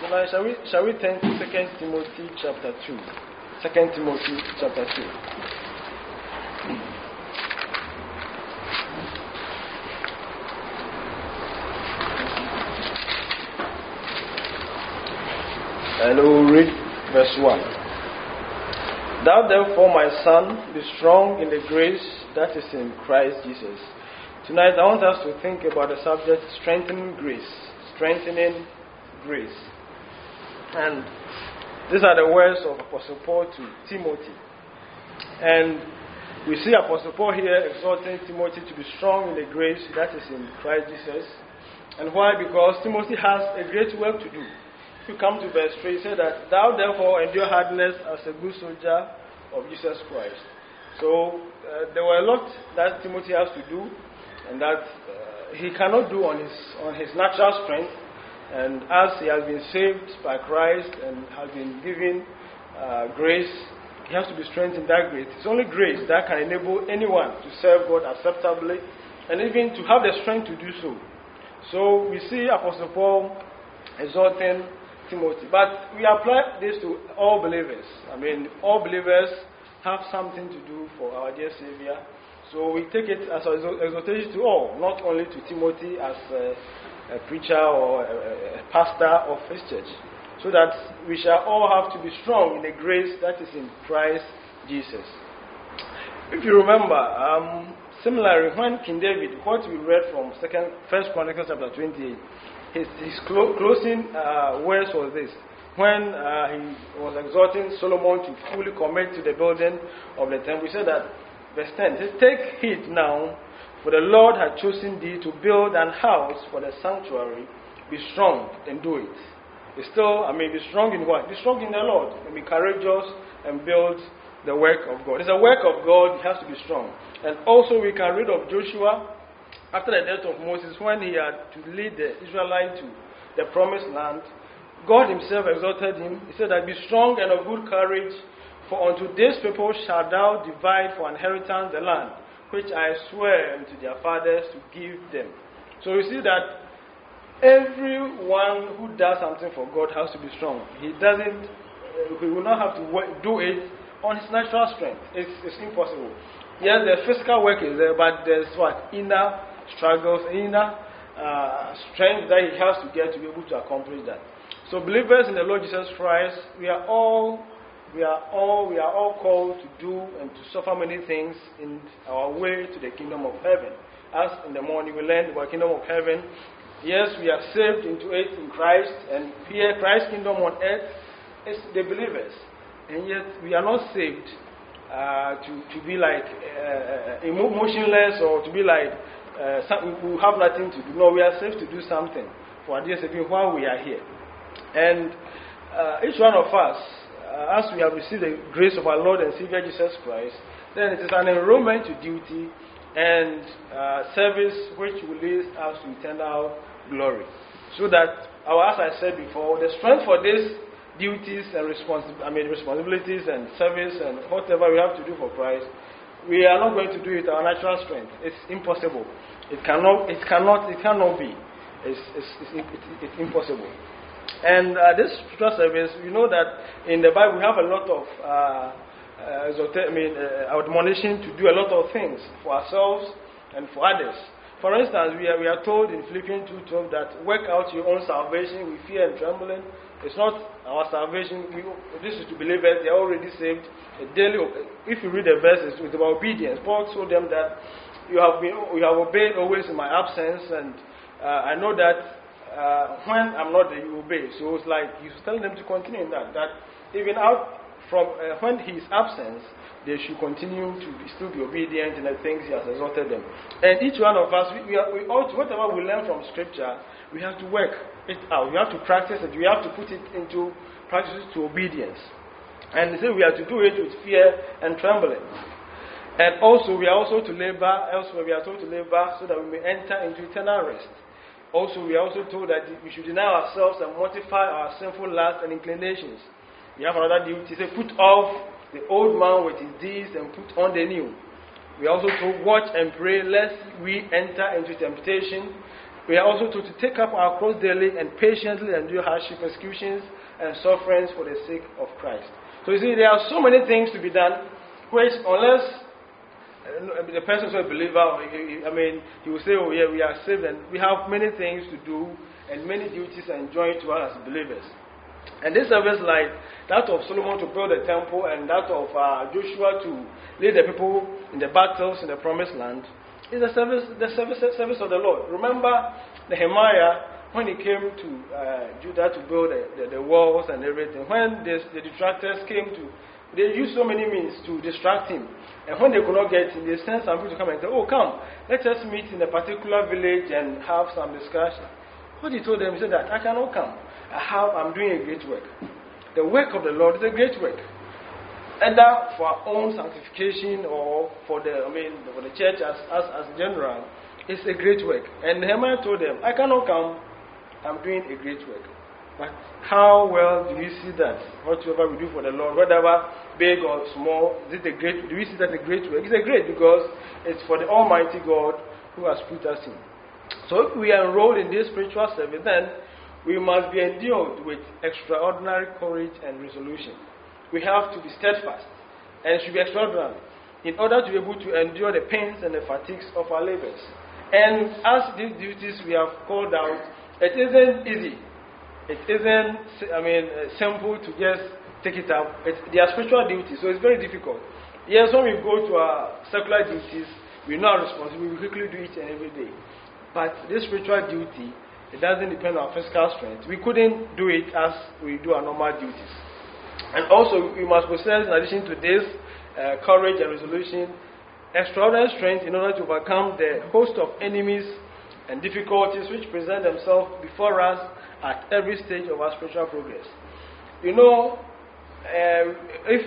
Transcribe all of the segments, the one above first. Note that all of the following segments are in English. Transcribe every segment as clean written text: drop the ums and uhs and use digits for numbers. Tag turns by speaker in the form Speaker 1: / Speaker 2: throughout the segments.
Speaker 1: tonight, shall we turn to 2 Timothy chapter 2? 2 Timothy chapter 2. And we will read verse 1. Thou therefore, my son, be strong in the grace that is in Christ Jesus. Tonight I want us to think about the subject strengthening grace. Strengthening grace. And these are the words of Apostle Paul to Timothy. And we see Apostle Paul here exhorting Timothy to be strong in the grace that is in Christ Jesus. And why? Because Timothy has a great work to do. If you come to verse 3, he said that, thou therefore endure hardness as a good soldier of Jesus Christ. So there were a lot that Timothy has to do, and that he cannot do on his natural strength. And as he has been saved by Christ and has been given grace, he has to be strengthened in that grace. It's only grace that can enable anyone to serve God acceptably, and even to have the strength to do so. So we see Apostle Paul exhorting Timothy. But we apply this to all believers. I mean, all believers have something to do for our dear Savior. So we take it as an exhortation to all, not only to Timothy as a preacher or a pastor of his church. So that we shall all have to be strong in the grace that is in Christ Jesus. If you remember, similarly, when King David, what we read from 1 Chronicles chapter 28, his closing words was this. When he was exhorting Solomon to fully commit to the building of the temple, he said that, verse 10, he says, take heed now, for the Lord hath chosen thee to build an house for the sanctuary. Be strong and do it. Be strong in what? Be strong in the Lord, and be courageous and build the work of God. It's a work of God, it has to be strong. And also we can read of Joshua, after the death of Moses, when he had to lead the Israelites to the promised land, God himself exhorted him. He said that, be strong and of good courage, for unto this people shalt thou divide for inheritance the land, which I swear unto their fathers to give them. So you see that everyone who does something for God has to be strong. He will not have to do it on his natural strength. It's impossible. Yes, the physical work is there, but there's inner struggles, inner strength that he has to get to be able to accomplish that. So believers in the Lord Jesus Christ, we are all called to do and to suffer many things in our way to the kingdom of heaven. As in the morning we learned about kingdom of heaven. Yes, we are saved into it in Christ, and here Christ's kingdom on earth is the believers. And yet we are not saved to be like emotionless, or to be like we have nothing to do. No, we are saved to do something for our dear Savior while we are here. And each one of us, as we have received the grace of our Lord and Savior Jesus Christ, then it is an enrollment to duty and service which will lead us to eternal glory. So that, as I said before, the strength for these duties and responsibilities and service and whatever we have to do for Christ, we are not going to do it with our natural strength. It's impossible. It cannot be. It's impossible. And this spiritual service, we know that in the Bible we have a lot of admonition to do a lot of things for ourselves and for others. For instance, we are told in Philippians 2:12 that work out your own salvation with fear and trembling. It's not our salvation. This is to believers. They are already saved. If you read the verses, it's about obedience. Paul told them that you have obeyed always in my absence, and I know that when I'm not there, you obey. So it's like he's telling them to continue in that. That even out from when he is absent, they should continue to still be obedient in the things he has exhorted them. And each one of us, we ought to, whatever we learn from Scripture, we have to work it out. We have to practice it. We have to put it into practice to obedience. And they say we have to do it with fear and trembling. And also, we are also to labor. Elsewhere, we are told to labor so that we may enter into eternal rest. Also, we are also told that we should deny ourselves and mortify our sinful lusts and inclinations. We have another duty. Say, put off the old man with his deeds and put on the new. We are also told, watch and pray lest we enter into temptation. We are also told to take up our cross daily and patiently endure hardship, persecutions, and sufferings for the sake of Christ. So you see, there are so many things to be done, which unless the person is a believer, he will say, oh yeah, we are saved, and we have many things to do, and many duties are enjoined to us as believers. And this service, like that of Solomon to build the temple, and that of Joshua to lead the people in the battles in the promised land, is the service of the Lord. Remember Nehemiah, when he came to Judah to build the walls and everything, when the detractors came to, they used so many means to distract him. And when they could not get him, they sent some people to come and say, oh, come, let us meet in a particular village and have some discussion. What he told them, he said that, I cannot come. I'm doing a great work. The work of the Lord is a great work. Either for our own sanctification or for the church as general, it's a great work. And Nehemiah told them, I cannot come, I'm doing a great work. But how well do we see that? Whatever we do for the Lord, whether big or small, do we see that a great work? It's a great because it's for the Almighty God who has put us in. So if we are enrolled in this spiritual service, then we must be endued with extraordinary courage and resolution. We have to be steadfast, and it should be extraordinary, in order to be able to endure the pains and the fatigues of our labors. And as these duties we have called out, it isn't easy. It isn't, simple to just take it up. They are spiritual duties, so it's very difficult. Yes, when we go to our secular duties, we know our responsibility, we quickly do it every day. But this spiritual duty, it doesn't depend on our physical strength. We couldn't do it as we do our normal duties. And also, we must possess, in addition to this, courage and resolution, extraordinary strength in order to overcome the host of enemies and difficulties which present themselves before us at every stage of our spiritual progress. You know, if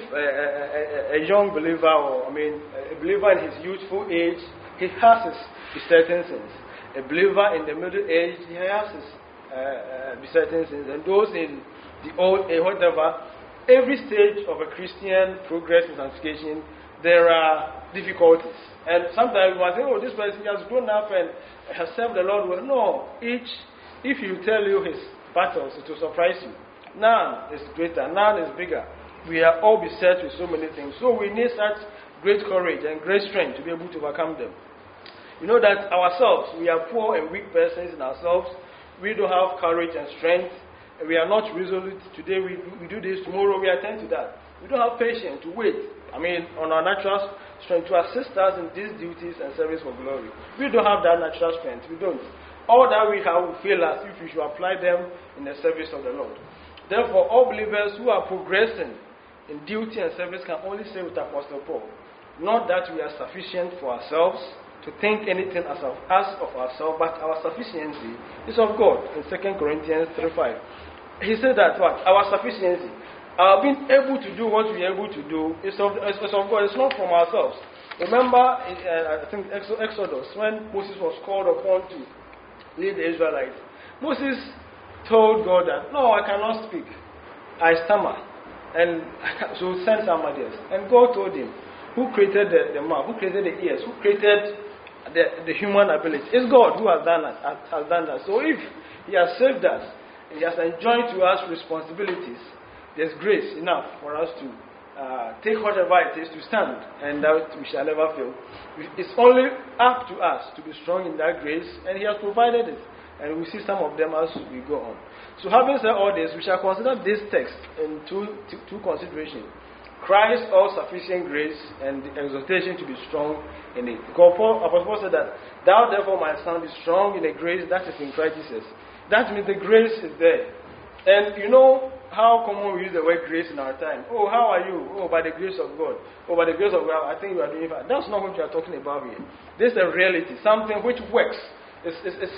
Speaker 1: a young believer, or a believer in his youthful age, he has his besetting sins. A believer in the middle age, he has his besetting sins. And those in the old age, whatever, every stage of a Christian progress in sanctification, there are difficulties. And sometimes we might say, oh, this person has grown up and has served the Lord well. No, if you tell you his battles, it will surprise you. None is greater, none is bigger. We are all beset with so many things. So we need such great courage and great strength to be able to overcome them. You know that ourselves, we are poor and weak persons in ourselves. We don't have courage and strength. We are not resolute. Today we do this, tomorrow we attend to that. We don't have patience to wait. On our natural strength to assist us in these duties and service for glory. We don't have that natural strength. We don't. All that we have will fail us if we should apply them in the service of the Lord. Therefore, all believers who are progressing in duty and service can only say with Apostle Paul, not that we are sufficient for ourselves, to think anything as of ourselves, but our sufficiency is of God in 2 Corinthians 3:5. He said that our sufficiency, our being able to do what we are able to do is of God, it's not from ourselves. Remember, I think Exodus, when Moses was called upon to lead the Israelites, Moses told God that, no, I cannot speak. I stammer. And so send somebody else. And God told him, who created the mouth, who created the ears, who created the human ability? It's God who has done that. So if He has saved us, and He has enjoined to us responsibilities, there's grace enough for us to take whatever it is to stand, and that we shall never fail. It's only up to us to be strong in that grace, and He has provided it. And we see some of them as we go on. So having said all this, we shall consider this text in two considerations. Christ's all-sufficient grace and the exhortation to be strong in it. Because Apostle Paul said that, thou therefore, my son, be strong in the grace that is in Christ Jesus. That means the grace is there. And you know how common we use the word grace in our time. Oh, how are you? Oh, by the grace of God. Oh, by the grace of God, I think you are doing fine. That's not what we are talking about here. This is a reality, something which works. It's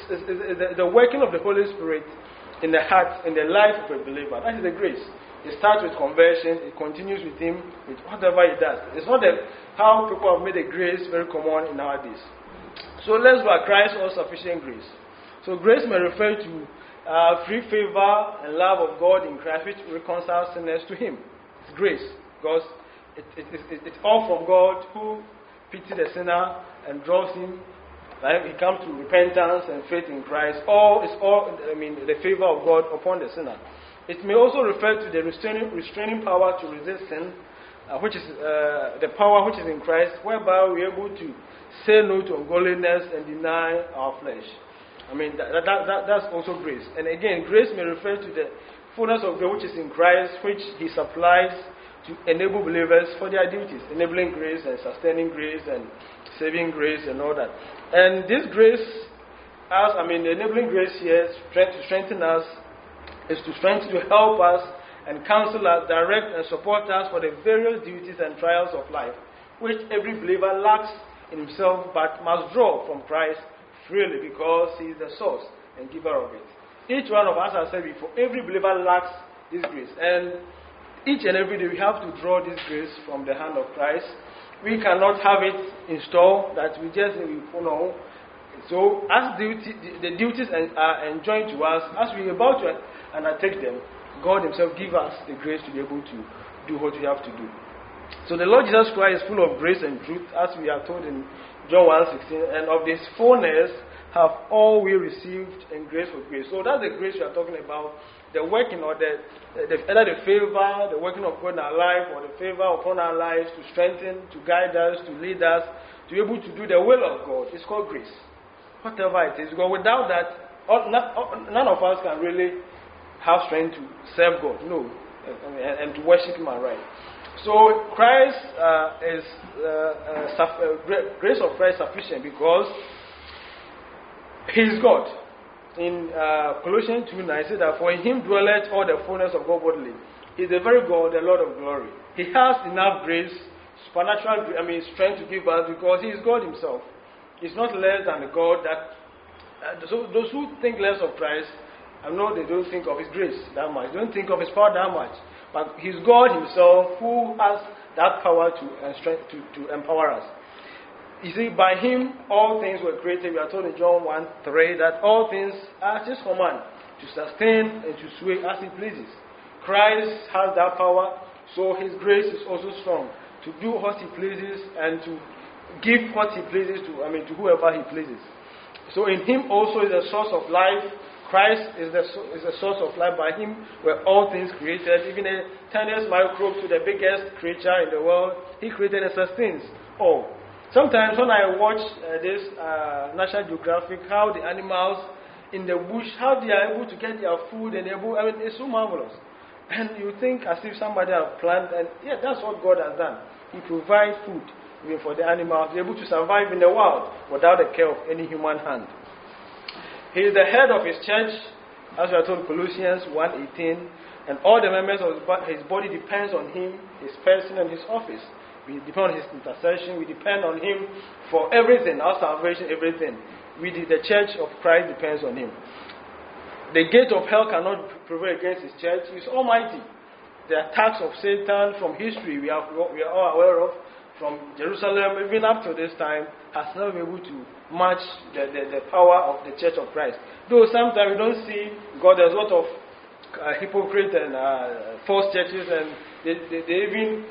Speaker 1: the working of the Holy Spirit in the heart, in the life of a believer. That is the grace. It starts with conversion, it continues with him, with whatever he does. It's not how people have made a grace very common in our days. So let's look at Christ's all-sufficient grace. So grace may refer to free favor and love of God in Christ, which reconciles sinners to Him. It's grace, because it's all from God, who pities the sinner and draws him Like he comes to repentance and faith in Christ. The favor of God upon the sinner. It may also refer to the restraining power to resist sin, which is the power which is in Christ, whereby we are able to say no to ungodliness and deny our flesh. That's also grace. And again, grace may refer to the fullness of God which is in Christ, which He supplies to enable believers for their duties, enabling grace and sustaining grace and saving grace and all that. And this grace, the enabling grace here, to strengthen us, is to help us and counsel us, direct and support us for the various duties and trials of life, which every believer lacks in himself, but must draw from Christ freely because He is the source and giver of it. Each one of us, as I said before, every believer lacks this grace. And each and every day we have to draw this grace from the hand of Christ. We cannot have it installed that we just know. So as the duties are enjoined to us, as we are about to undertake them, God Himself gives us the grace to be able to do what we have to do. So the Lord Jesus Christ is full of grace and truth, as we are told in John 1:16, and of this fullness have all we received in grace for grace. So that's the grace we are talking about. The working or either the favor, the working of God in our life, or the favor upon our lives to strengthen, to guide us, to lead us, to be able to do the will of God. It's called grace. Whatever it is. Because without that, none of us can really have strength to serve God. No. And to worship Him aright. So Christ grace of Christ is sufficient because He is God. In Colossians 2:9, it says that for in Him dwelleth all the fullness of God bodily. He is the very God, the Lord of glory. He has enough grace, supernatural strength to give us because He is God Himself. He's not less than the God that. So those who think less of Christ, I know they don't think of His grace that much. They don't think of His power that much. But He's God Himself who has that power and strength to empower us. You see, by Him all things were created. We are told in John 1:3 that all things are at His command to sustain and to sway as He pleases. Christ has that power, so His grace is also strong to do what He pleases and to give what He pleases to whoever He pleases. So in Him also is the source of life. Christ is the source of life. By Him were all things created, even the tiniest microbe to the biggest creature in the world. He created and sustains all. Sometimes when I watch this National Geographic, how the animals in the bush, how they are able to get their food and it's so marvelous. And you think as if somebody has planned, and that's what God has done. He provides food even for the animals, they're able to survive in the wild without the care of any human hand. He is the head of His church, as we are told in Colossians 1:18, and all the members of His body depends on Him, His person and His office. We depend on His intercession. We depend on Him for everything, our salvation, everything. The church of Christ depends on Him. The gate of hell cannot prevail against His church. He is almighty. The attacks of Satan from history we are all aware of, from Jerusalem even up to this time, has never been able to match the power of the church of Christ. Though sometimes we don't see God, there's a lot of hypocrite and false churches, and they even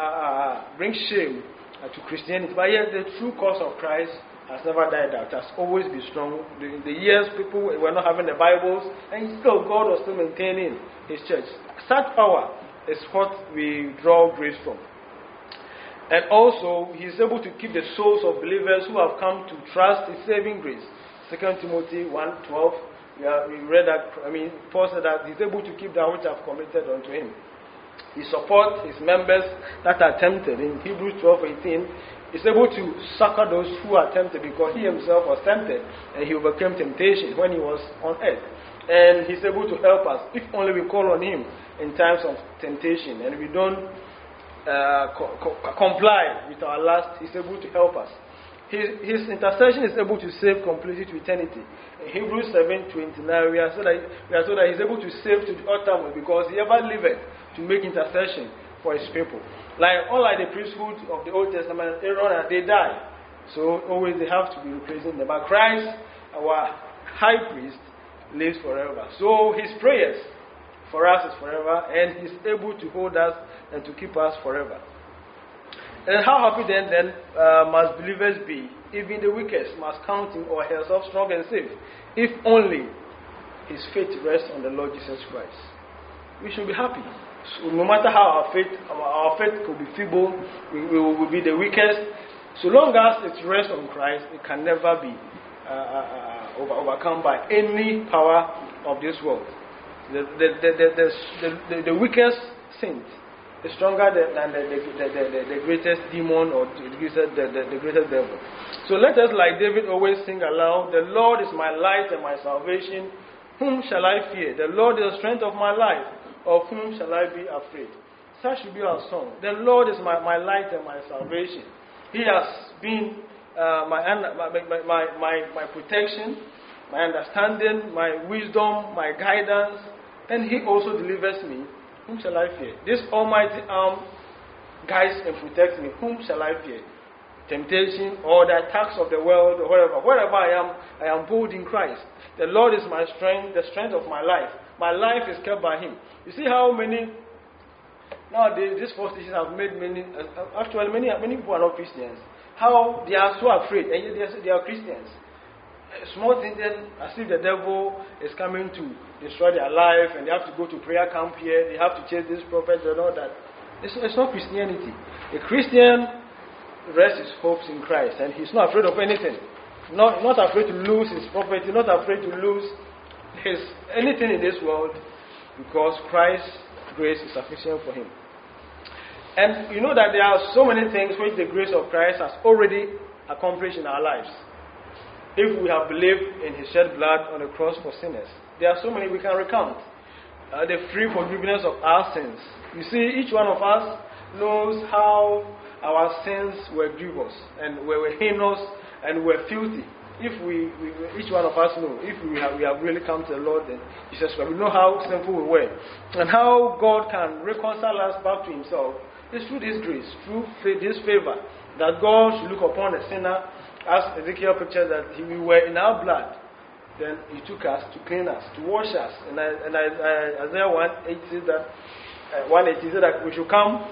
Speaker 1: bring shame to Christianity. But yet the true cause of Christ has never died out. It has always been strong. In the years people were not having the Bibles, and still God was still maintaining His church. Such power is what we draw grace from. And also, He is able to keep the souls of believers who have come to trust His saving grace. 2 Timothy 1:12. We read that, Paul said that He's able to keep that which I've committed unto Him. He supports His members that are tempted. In Hebrews 12:18, He's able to succor those who are tempted because He Himself was tempted and He overcame temptation when He was on earth. And He's able to help us if only we call on Him in times of temptation and we don't comply with our lust. He's able to help us. His intercession is able to save completely to eternity. In Hebrews 7:29, we are told that He's able to save to the uttermost because He ever liveth to make intercession for His people. Like the priesthood of the Old Testament, Aaron, they die. So always they have to be replacing them. But Christ, our high priest, lives forever. So His prayers for us is forever, and He's able to hold us and to keep us forever. And how happy then must believers be even the weakest must count him or herself strong and safe, if only his faith rests on the Lord Jesus Christ. We should be happy. So no matter how our faith could be feeble, we will be the weakest. So long as it rests on Christ, it can never be overcome by any power of this world. The weakest saint is stronger than the greatest demon or the greatest devil. So let us, like David, always sing aloud, "The Lord is my light and my salvation. Whom shall I fear? The Lord is the strength of my life. Of whom shall I be afraid?" Such should be our song. The Lord is my light and my salvation. He has been my protection, my understanding, my wisdom, my guidance, and He also delivers me. Whom shall I fear? This almighty arm guides and protects me. Whom shall I fear? Temptation or the attacks of the world or wherever I am bold in Christ. The Lord is my strength, the strength of my life. My life is kept by Him. You see how many nowadays these false teachers have made many people are not Christians. How they are so afraid, and yet they are Christians. Small thing then, as if the devil is coming to destroy their life, and they have to go to prayer camp here. They have to chase this prophet and all that. It's not Christianity. A Christian rests his hopes in Christ, and he's not afraid of anything. Not afraid to lose his property, not afraid to lose anything in this world, because Christ's grace is sufficient for him. And you know that there are so many things which the grace of Christ has already accomplished in our lives. If we have believed in His shed blood on the cross for sinners, there are so many we can recount. The free forgiveness of our sins. You see, each one of us knows how our sins were grievous and were heinous and were filthy. If each one of us know, if we have really come to the Lord and Jesus Christ, we know how sinful we were and how God can reconcile us back to Himself. It's through this grace, through His favor, that God should look upon a sinner, as Ezekiel pictured that we were in our blood. Then He took us to clean us, to wash us. And Isaiah 1:8 says that we should come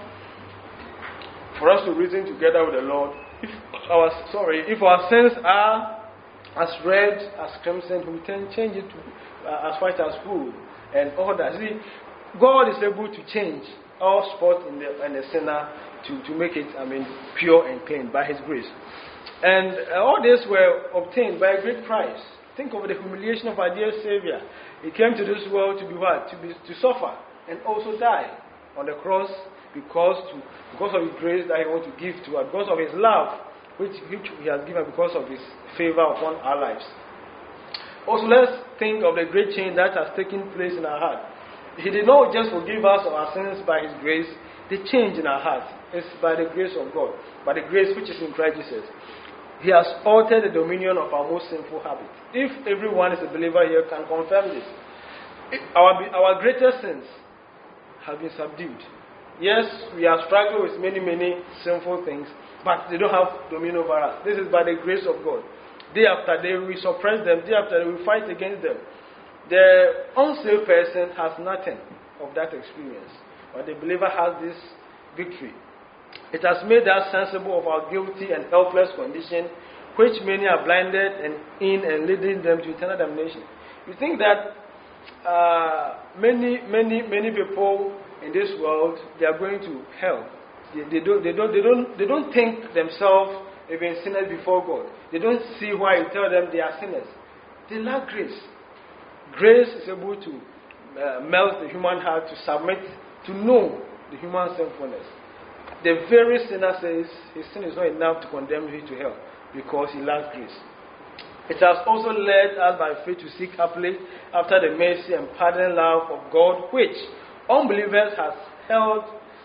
Speaker 1: for us to reason together with the Lord. If our sins are as red as crimson, we can change it to as white as wool and all that. See, God is able to change all spot in the sinner to make it, pure and clean by His grace. And all this were obtained by a great price. Think of the humiliation of our dear Savior. He came to this world to be what? To suffer and also die on the cross because of His grace that He wants to give to us, because of His love which He has given, because of His favor upon our lives. Also, let's think of the great change that has taken place in our heart. He did not just forgive us of our sins by His grace. The change in our heart is by the grace of God, by the grace which is in Christ Jesus. He has altered the dominion of our most sinful habit. If everyone is a believer here can confirm this, our greatest sins have been subdued. Yes, we are struggling with many sinful things, but they don't have dominion over us. This is by the grace of God. Day after day we suppress them, day after day we fight against them. The unsaved person has nothing of that experience, but the believer has this victory. It has made us sensible of our guilty and helpless condition, which many are blinded and leading them to eternal damnation. You think that many people in this world, they are going to hell. They don't think themselves even sinners before God. They don't see why you tell them they are sinners. They lack grace. Grace is able to melt the human heart, to submit, to know the human sinfulness. The very sinner says his sin is not enough to condemn him to hell because he lacks grace. It has also led us by faith to seek happily after the mercy and pardoning love of God, which unbelief has held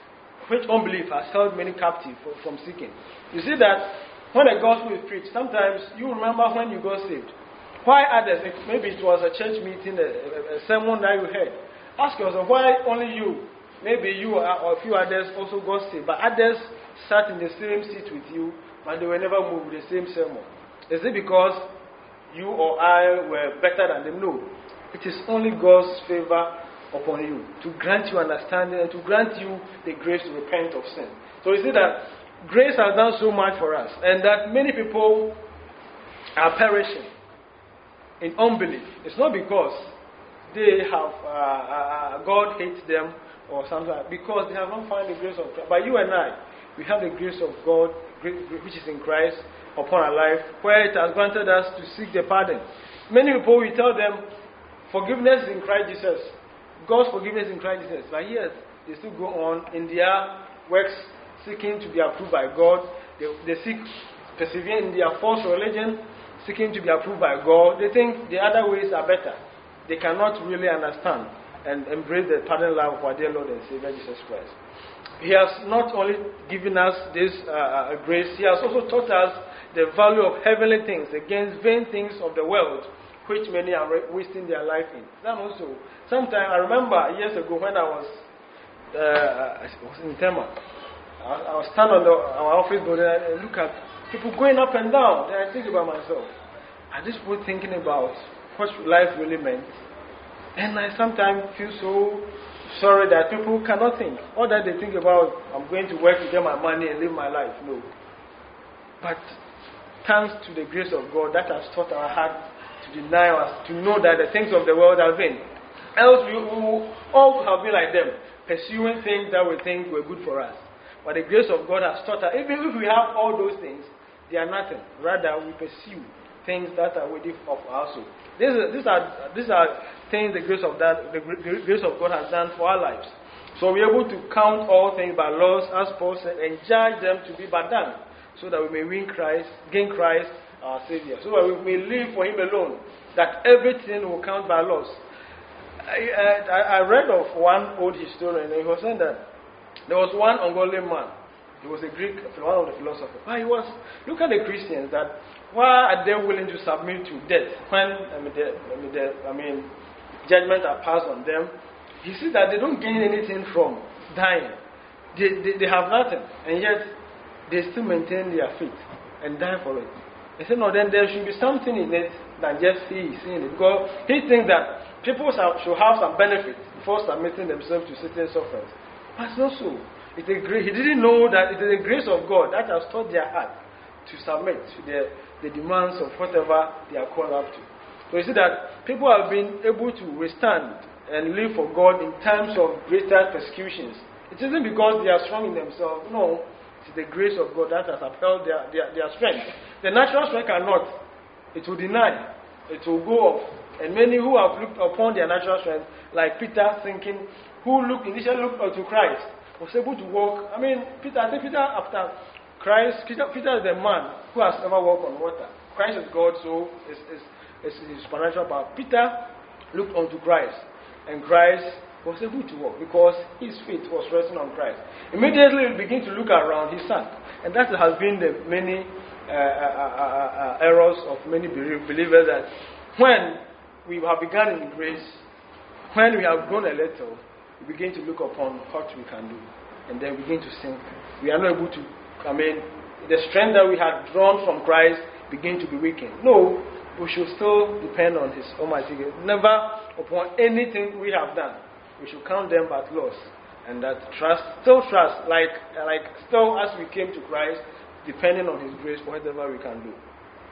Speaker 1: many captive from seeking. You see that when the gospel is preached, sometimes you remember when you got saved. Why others? Maybe it was a church meeting, a sermon that you heard. Ask yourself, why only you? Maybe you or a few others also got saved, but others sat in the same seat with you, but they were never moved with the same sermon. Is it because you or I were better than them? No. It is only God's favor upon you to grant you understanding and to grant you the grace to repent of sin. So you see that grace has done so much for us, and that many people are perishing in unbelief. It's not because they have God hates them or something, because they have not found the grace of Christ. But you and I, we have the grace of God, which is in Christ, upon our life, where it has granted us to seek the pardon. Many people, we tell them, forgiveness in Christ Jesus, God's forgiveness in Christ Jesus. But yes, they still go on in their works, seeking to be approved by God. They seek, persevere in their false religion, seeking to be approved by God. They think the other ways are better. They cannot really understand and embrace the pardon love of our dear Lord and Savior Jesus Christ. He has not only given us this grace, He has also taught us the value of heavenly things against vain things of the world, which many are wasting their life in. That also, sometimes I remember years ago when I was in Tema, I was standing on our office building and look at people going up and down. Then I think about myself, are these people thinking about what life really meant? And I sometimes feel so sorry that people cannot think. All that they think about, I'm going to work to get my money and live my life. No. But thanks to the grace of God that has taught our heart to deny us, to know that the things of the world are vain. Else we all have been like them, pursuing things that we think were good for us. But the grace of God has taught us, even if we have all those things, they are nothing. Rather, we pursue things that are worthy of our soul. These are things the grace of God has done for our lives. So we're able to count all things by loss, as Paul said, and judge them to be but done, so that we may gain Christ our Savior, so that we may live for Him alone, that everything will count by loss. I read of one old historian, and he was saying that there was one ungodly man. He was a Greek, one of the philosophers. But he was, look at the Christians, that why are they willing to submit to death when judgment are passed on them? He sees that they don't gain anything from dying. They have nothing, and yet they still maintain their faith and die for it. He said, no, then there should be something in it than just seeing it. Because he thinks that people should have some benefit before submitting themselves to certain sufferings. But it's not so. It's a grace. He didn't know that it is the grace of God that has taught their heart to submit to the demands of whatever they are called up to. So you see that people have been able to withstand and live for God in times of greater persecutions. It isn't because they are strong in themselves. No, it's the grace of God that has upheld their strength. The natural strength cannot. It will deny. It will go off. And many who have looked upon their natural strength, like Peter, who initially looked unto Christ, was able to walk. I think Peter after Christ, Peter is the man who has never walked on water. Christ is God, so it's his supernatural power. Peter looked unto Christ, and Christ was able to walk because his feet was resting on Christ. Immediately he began to look around, he sank. And that has been the many errors of many believers, that when we have begun in grace, when we have grown a little, we begin to look upon what we can do, and then begin to sink. We are not able to, the strength that we had drawn from Christ begin to be weakened. No, we should still depend on His Almighty grace. Never upon anything we have done. We should count them but loss, and that still trust, like still as we came to Christ, depending on His grace for whatever we can do.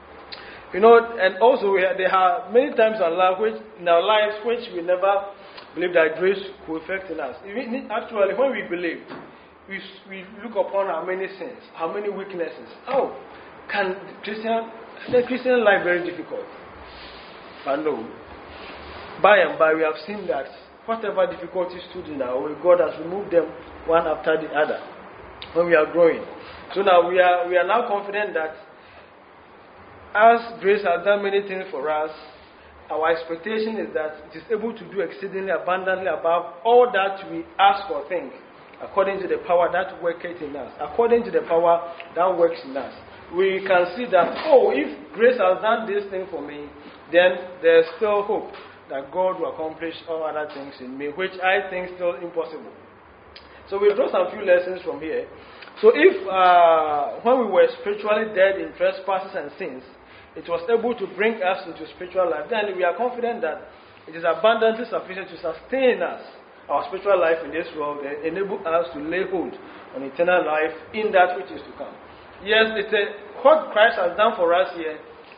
Speaker 1: And also there are many times in our lives which we never believe that grace could affect in us. Actually, when we believe, we look upon our many sins, our many weaknesses. How can the Christian life very difficult? But no. By and by, we have seen that whatever difficulties stood in our way, God has removed them one after the other when we are growing. So now we are now confident that as grace has done many things for us, our expectation is that it is able to do exceedingly abundantly above all that we ask or think, according to the power that worketh in us, according to the power that works in us. We can see that, if grace has done this thing for me, then there's still hope that God will accomplish all other things in me, which I think still impossible. So we'll draw some few lessons from here. So if when we were spiritually dead in trespasses and sins, it was able to bring us into spiritual life, then we are confident that it is abundantly sufficient to sustain us, our spiritual life in this world, and enable us to lay hold on eternal life in that which is to come. Yes, what Christ has done for us here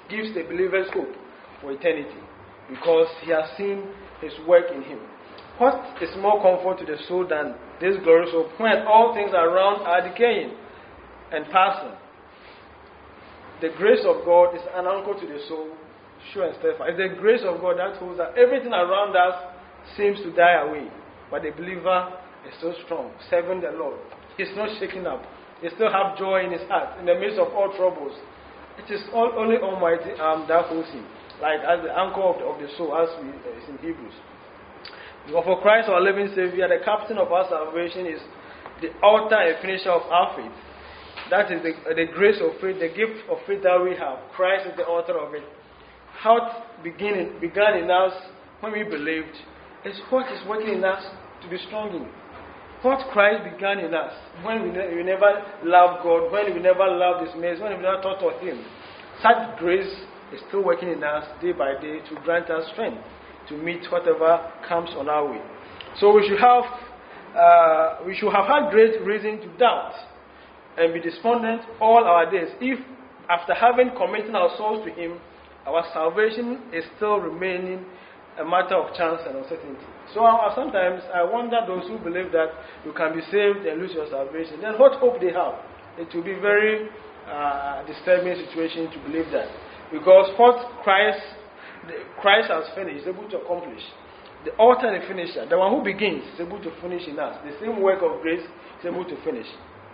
Speaker 1: gives the believers hope for eternity because he has seen his work in him. What is more comfort to the soul than this glorious hope when all things around are decaying and passing? The grace of God is an anchor to the soul, sure and steadfast. It's the grace of God that holds that everything around us seems to die away, but the believer is so strong, serving the Lord. He's not shaken up. He still has joy in his heart in the midst of all troubles. It is only Almighty that holds him, like as the anchor of the soul, as is in Hebrews. For Christ, our living Savior, the captain of our salvation, is the author and finisher of our faith. That is the grace of faith, the gift of faith that we have. Christ is the author of it. How it began in us when we believed is what is working in us to be strong in. What Christ began in us when we never loved God, when we never loved His mercy, when we never thought of Him. Such grace is still working in us day by day to grant us strength to meet whatever comes on our way. So we should have had great reason to doubt and be despondent all our days if, after having committed our souls to Him, our salvation is still remaining a matter of chance and uncertainty. So sometimes I wonder those who believe that you can be saved and lose your salvation, then what hope they have? It will be a very disturbing situation to believe that. Because what Christ has finished is able to accomplish. The author and the finisher, the one who begins, is able to finish in us. The same work of grace is able to finish.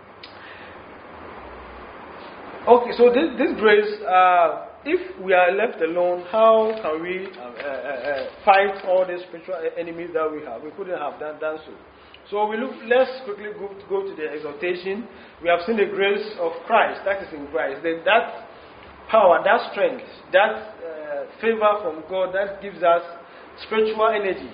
Speaker 1: Okay, so this grace, if we are left alone, how can we fight all the spiritual enemies that we have? We couldn't have done so. So let's quickly go to the exhortation. We have seen the grace of Christ, that is in Christ. That power, that strength, that favor from God that gives us spiritual energy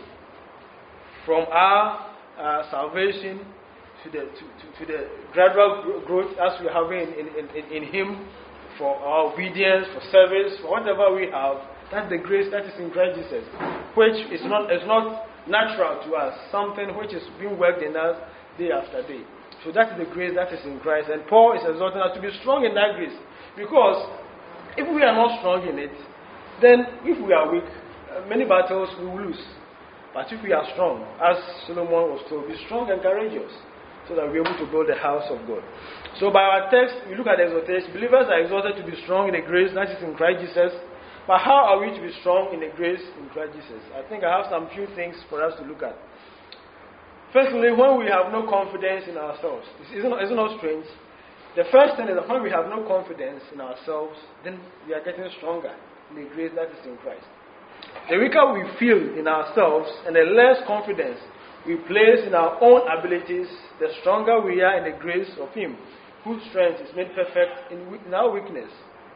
Speaker 1: from our salvation to the gradual growth as we are having in Him, for our obedience, for service, for whatever we have. That's the grace that is in Christ Jesus, which is not natural to us, something which is being worked in us day after day. So that is the grace that is in Christ. And Paul is exhorting us to be strong in that grace, because if we are not strong in it, then if we are weak, many battles we will lose. But if we are strong, as Solomon was told, be strong and courageous, so that we're able to build the house of God. So by our text, we look at the exhortation. Believers are exhorted to be strong in the grace that is in Christ Jesus. But how are we to be strong in the grace in Christ Jesus? I think I have some few things for us to look at. Firstly, when we have no confidence in ourselves. Isn't it strange? The first thing is that when we have no confidence in ourselves, then we are getting stronger in the grace that is in Christ. The weaker we feel in ourselves and the less confidence we place in our own abilities, the stronger we are in the grace of Him, whose strength is made perfect in our weakness.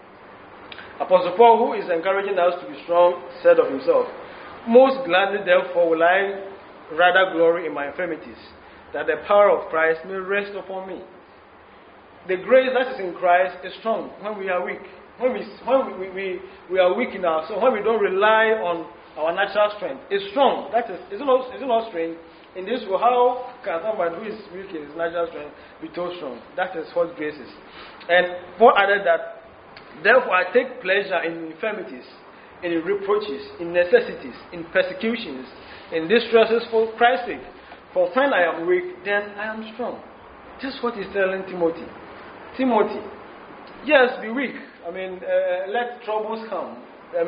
Speaker 1: Apostle Paul, who is encouraging us to be strong, said of himself, "Most gladly, therefore, will I rather glory in my infirmities, that the power of Christ may rest upon me." The grace that is in Christ is strong when we are weak. When we are weak in ourselves, when we don't rely on our natural strength, it's strong. Is it not strange? In this world, how can someone who is weak in his natural strength be so strong? That is what grace is. And Paul added that, "Therefore I take pleasure in infirmities, in reproaches, in necessities, in persecutions, in distresses for Christ's sake. For when I am weak, then I am strong." Just what he's telling Timothy. Timothy, yes, be weak. Let troubles come.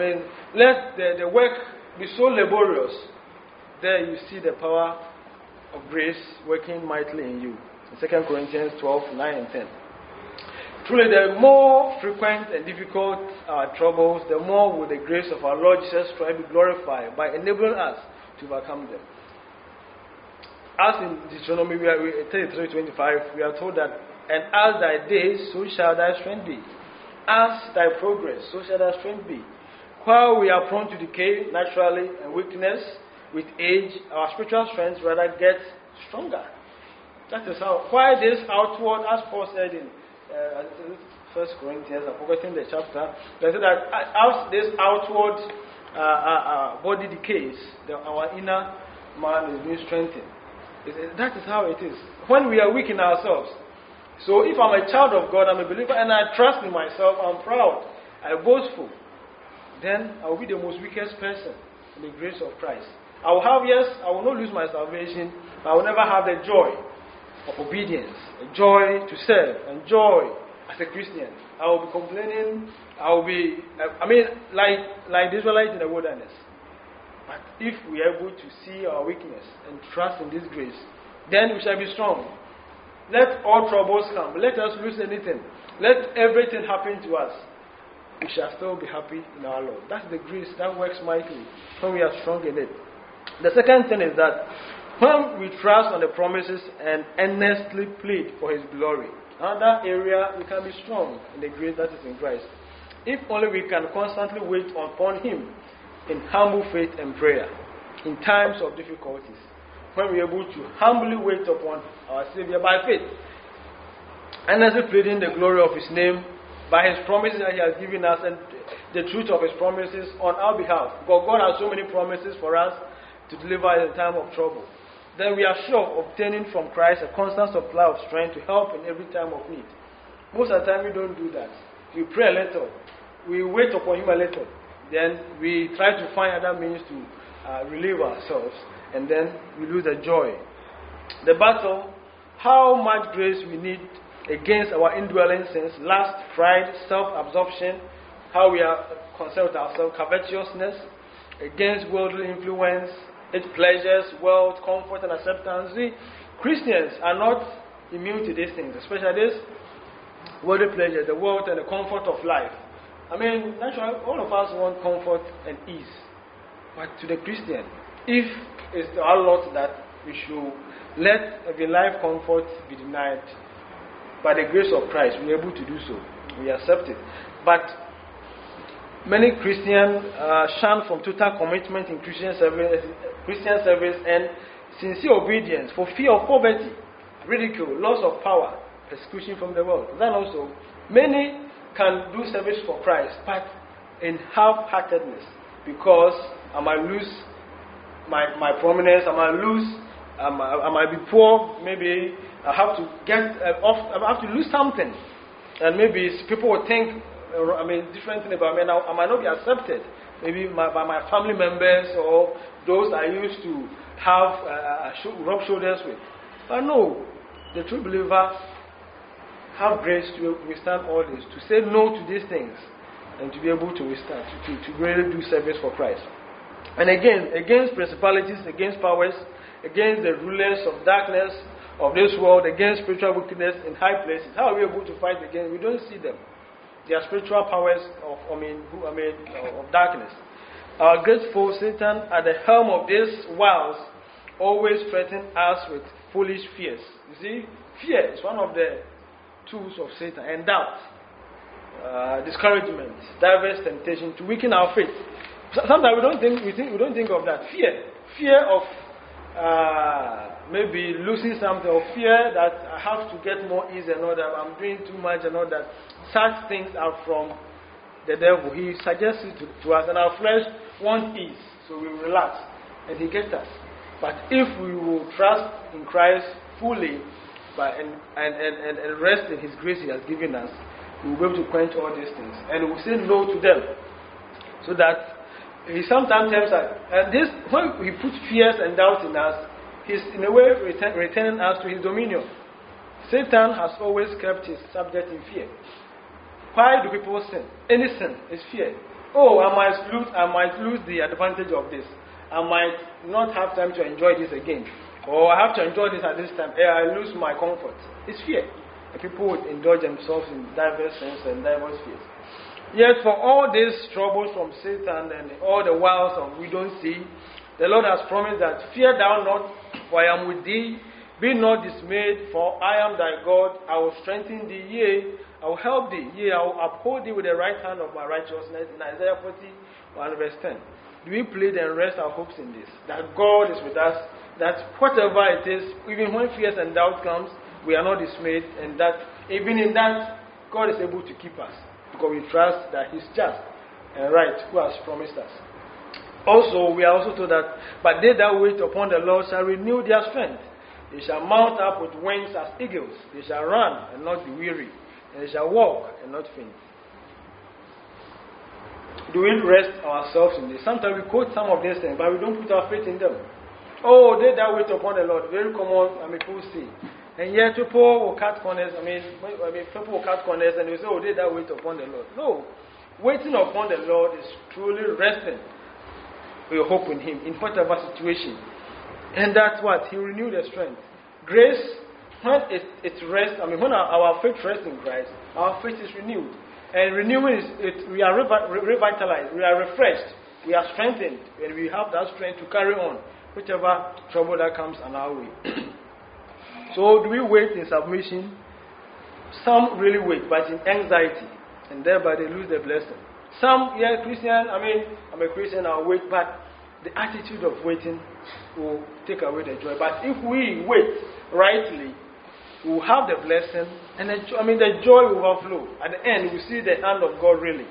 Speaker 1: Let the work be so laborious. There you see the power of grace working mightily in you. In 2 Corinthians 12:9 and 10. Truly, the more frequent and difficult our troubles, the more will the grace of our Lord Jesus Christ be glorified by enabling us to overcome them. As in Deuteronomy 33:25, we are told that, "And as thy days, so shall thy strength be. As thy progress, so shall thy strength be." While we are prone to decay naturally and weakness, with age, our spiritual strength rather gets stronger. That is how. Why this outward, as Paul said in 1 Corinthians, I'm forgetting the chapter, they said that as this outward body decays, our inner man is being strengthened. That is how it is. When we are weak in ourselves. So if I'm a child of God, I'm a believer, and I trust in myself, I'm proud, I'm boastful, then I will be the most weakest person in the grace of Christ. I will have, yes, I will not lose my salvation, but I will never have the joy of obedience, a joy to serve, and joy as a Christian. I will be complaining, I will be, like the Israelites in the wilderness. But if we are able to see our weakness and trust in this grace, then we shall be strong. Let all troubles come. Let us lose anything. Let everything happen to us. We shall still be happy in our Lord. That's the grace that works mightily when we are strong in it. The second thing is that when we trust on the promises and earnestly plead for His glory, another area we can be strong in the grace that is in Christ. If only we can constantly wait upon Him in humble faith and prayer in times of difficulties, when we are able to humbly wait upon our Savior by faith, earnestly pleading the glory of His name by His promises that He has given us and the truth of His promises on our behalf. Because God has so many promises for us to deliver in the time of trouble. Then we are sure of obtaining from Christ a constant supply of strength to help in every time of need. Most of the time we don't do that. We pray a little. We wait upon Him a little. Then we try to find other means to relieve ourselves. And then we lose the joy. The battle, how much grace we need against our indwelling sins, lust, pride, self-absorption, how we are concerned with ourselves, covetousness, against worldly influence, its pleasures, wealth, comfort, and acceptance. See, Christians are not immune to these things, especially this worldly pleasure, the wealth and the comfort of life. I mean, naturally, all of us want comfort and ease. But to the Christian, if it's our lot that we should let every life comfort be denied, by the grace of Christ, we are able to do so. We accept it. But many Christians shun from total commitment in Christian service and sincere obedience for fear of poverty, ridicule, loss of power, persecution from the world. Then also, many can do service for Christ, but in half-heartedness, because I might lose my prominence, I might be poor, maybe I have to I have to lose something, and maybe people will think, different thing about me. Now, I might not be accepted, maybe by my family members or those I used to have rub shoulders with. But no, the true believer have grace to withstand all this, to say no to these things, and to be able to withstand, to really do service for Christ. And again, against principalities, against powers, against the rulers of darkness of this world, against spiritual wickedness in high places. How are we able to fight against? We don't see them. They are spiritual powers of darkness. Our great foe, Satan, at the helm of these wiles, always threatens us with foolish fears. You see, fear is one of the tools of Satan, and doubt, discouragement, diverse temptation to weaken our faith. Sometimes we don't think of that. Fear of maybe losing something, or fear that I have to get more ease and all that, I'm doing too much and all that. Such things are from the devil. He suggests it to us, and our flesh wants ease, so we relax, and he gets us. But if we will trust in Christ fully and rest in His grace He has given us, we will be able to quench all these things, and we will say no to them, so that He sometimes tells us, and this, when He puts fears and doubts in us, He's in a way returning us to His dominion. Satan has always kept his subject in fear. Why do people sin? Any sin is fear. Oh, I might lose the advantage of this. I might not have time to enjoy this again. Or I have to enjoy this at this time. I lose my comfort. It's fear. And people would indulge themselves in diverse sins and diverse fears. Yet for all these troubles from Satan and all the wiles of we don't see, the Lord has promised that, fear thou not, for I am with thee. Be not dismayed, for I am thy God. I will strengthen thee, yea, I will help thee, yea, I will uphold thee with the right hand of my righteousness. In Isaiah 41 verse 10. Do we plead and rest our hopes in this? That God is with us, that whatever it is, even when fears and doubt comes, we are not dismayed, and that even in that, God is able to keep us, because we trust that He's just and right, who has promised us. Also, we are also told that, but they that wait upon the Lord shall renew their strength. They shall mount up with wings as eagles. They shall run and not be weary, and they shall walk and not faint. do we rest ourselves in this? Sometimes we quote some of these things, but we don't put our faith in them. Oh, they that wait upon the Lord, very common, people say. And yet people will cut corners, people will cut corners and they say, oh, they that wait upon the Lord. No. Waiting upon the Lord is truly resting your hope in Him, in whatever situation. And that's what? He renewed the strength. Grace, when it rests, when our faith rests in Christ, our faith is renewed. And renewing is, we are revitalized, we are refreshed, we are strengthened, and we have that strength to carry on whichever trouble that comes on our way. So, do we wait in submission? Some really wait, but in anxiety, and thereby they lose their blessing. Some, Christian, I'm a Christian, I'll wait, but the attitude of waiting will take away the joy. But if we wait rightly, we'll have the blessing, and the joy will overflow. At the end, we see the hand of God really.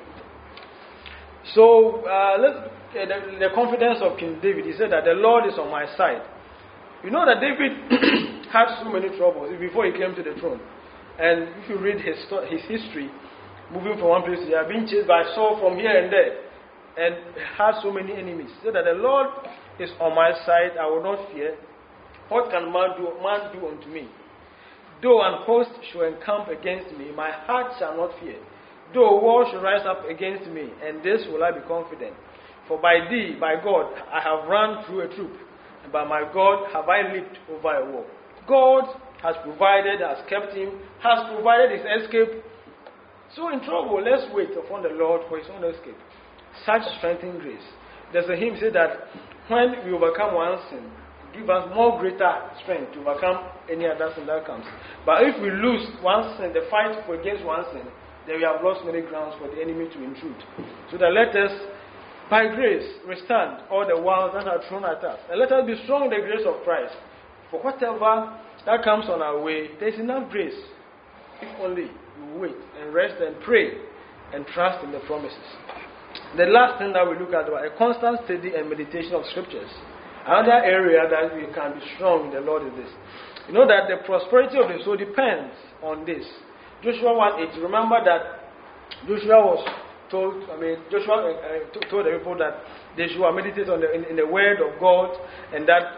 Speaker 1: So, the confidence of King David, he said that the Lord is on my side. You know that David had so many troubles before he came to the throne. And if you read his history, moving from one place to the other, being chased by Saul from here and there, and had so many enemies. He said that the Lord is on my side, I will not fear. What can man do unto me? Though an host shall encamp against me, my heart shall not fear. Though war shall rise up against me, and this will I be confident. For by thee, by God, I have run through a troop, and by my God have I leaped over a wall. God has provided, has kept him, has provided his escape. So in trouble, let's wait upon the Lord for his own escape. Such strengthening grace. There's a hymn said that when we overcome one sin, give us more greater strength to overcome any other sin that comes. But if we lose one sin, the fight against one sin, then we have lost many grounds for the enemy to intrude. So that let us, by grace, withstand all the wiles that are thrown at us. And let us be strong in the grace of Christ. For whatever that comes on our way, there is enough grace. If only we wait and rest and pray and trust in the promises. The last thing that we look at was a constant study and meditation of scriptures. Another area that we can be strong in the Lord is this. You know that the prosperity of the soul depends on this. Joshua 1:8. Remember that Joshua was told, Joshua told the people that they should meditate on in the word of God, and that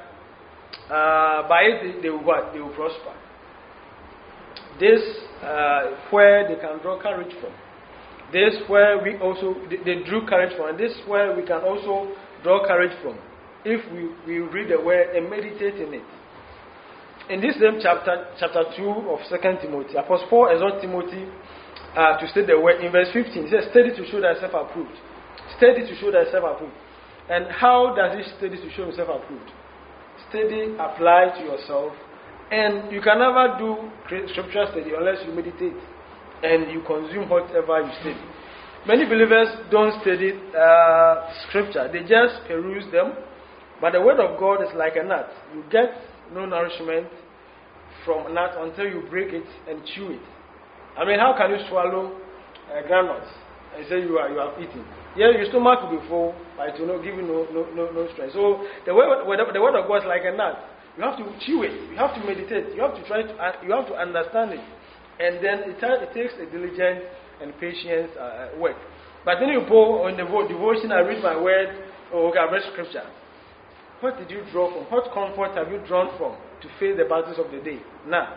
Speaker 1: by it they will prosper. This where they can draw courage from. This where they drew courage from, and this where we can also draw courage from if we read the word and meditate in it. In this same chapter 2 of 2 Timothy, Apostle Paul exhorts Timothy to state the word in verse 15. He says, study to show thyself approved. Study to show thyself approved. And how does he study to show himself approved? Study, apply to yourself. And you can never do scripture study unless you meditate and you consume whatever you study. Many believers don't study scripture. They just peruse them. But the word of God is like a nut. You get no nourishment from a nut until you break it and chew it. How can you swallow granules and say you have eaten? Yeah, your stomach will be full, but it will not give you no strength. So the word of God is like a nut. You have to chew it. You have to meditate. You have to you have to understand it, and then it takes a diligent and patient work. But then you go on the devotion. I read my word. Okay, I read scripture. What did you draw from? What comfort have you drawn from to face the battles of the day? None.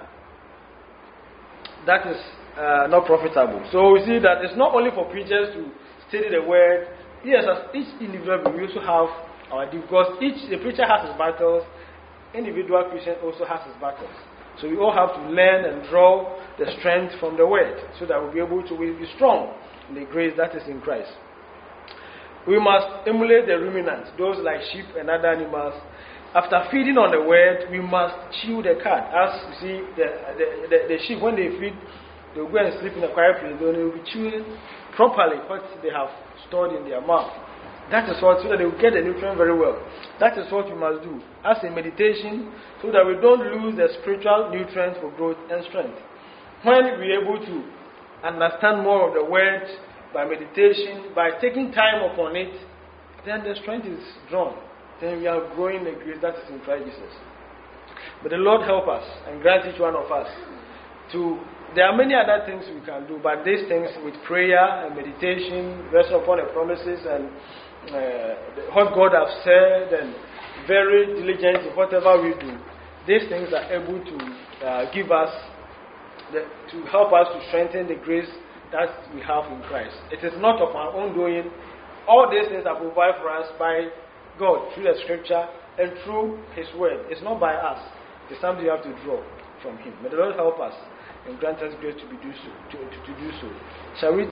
Speaker 1: That is not profitable. So we see that it's not only for preachers to study the word. Yes, as each individual, we also have our because the preacher has his battles. Individual Christian also has his battles. So we all have to learn and draw the strength from the word so that we'll be able to be strong in the grace that is in Christ. We must emulate the ruminants, those like sheep and other animals. After feeding on the word, we must chew the cud. As you see, the sheep, when they feed, they will go and sleep in a quiet place. They will be chewing properly what they have stored in their mouth. That is what, so that they will get the nutrient very well. That is what we must do as a meditation, so that we don't lose the spiritual nutrients for growth and strength. When we are able to understand more of the word, by meditation, by taking time upon it, then the strength is drawn. Then we are growing the grace that is in Christ Jesus. But the Lord help us and grant each one of us to There are many other things we can do, but these things with prayer and meditation, rest upon the promises and what God has said, and very diligent in whatever we do, these things are able to give us, to help us to strengthen the grace that we have in Christ. It is not of our own doing. All these things are provided for us by God through the Scripture and through His Word. It's not by us. It's something you have to draw from Him. May the Lord help us and grant us grace to do so. Shall we?